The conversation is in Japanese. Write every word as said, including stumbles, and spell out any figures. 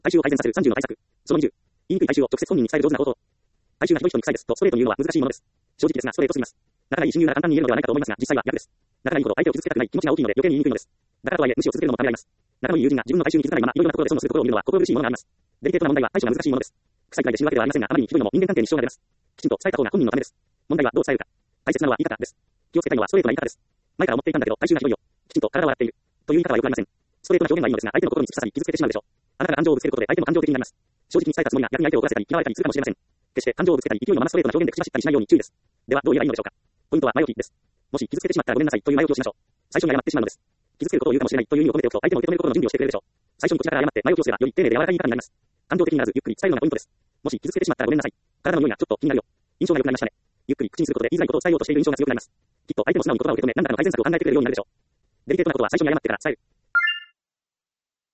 体臭を改善させるさんじゅうの対策。そのにじゅう。言いにくい体臭を直接本人に伝える上手な口頭。体臭がひどい人に臭いですとストレートに言うのは難しいものです。正直ですがストレートすぎます。仲がいい親友なら簡単に言えるのではないかと思いますが、実際は逆です。仲がいいほど相手を傷つけたくない気持ちが大きいので余計に言いにくいのです。だからとはいえ無視を続けるのもためらいます。仲のいい友人が自分の体臭に気づかないままいろいろなところで損をするところを見るのは心苦しいものがあります。デリケートな問題は対処が難しいものです。臭いくらいで死ぬわけではありませんが、あまりにひどいのも人間関係に支障が出ます。きちんと伝えた方が本人のためです。問題はどう伝えるか。大切なのは言い方です。気をつけたいのはストレートな言い方です。前から思っていたんだけど体臭がひどいよ。きちんと体は洗っている。という言い方は良くありません。ストレートな表現はいいのですが、相手の心に突き刺さり傷つけてしまうでしょう。あなたが感情をぶつけることで相手も感情的になります。正直に伝えたつもりが逆に相手を怒らせたり嫌われたりするかもしれません。決して感情をぶつけたり勢いのままストレートな表現で口走ったりしないように注意です。ではどう言えばいいのでしょうか。ポイントは前置きです。もし傷つけてしまったらごめんなさいという前置きをしましょう。最初に謝ってしまうのです。傷つけることを言うかもしれないという意味を込めておくと相手も受け止める心の準備をしてくれるでしょう。最初にこちらから謝って前置きをすればより丁寧で柔らかい言い方になります。感情的にならずゆっくり伝えるのがポイントです。もし傷つけてしまったらごめんなさい。体の匂いがちょっと気になるよ。印象が良くなりましたね。ゆっくり口にすることで言いづらいことを伝えようとしている印象が強くなります。きっと相手も素直に言葉を受け止め、何らかの改善策を考えてくれるようになるでしょう。デリケートなことは最初に謝ってから伝える。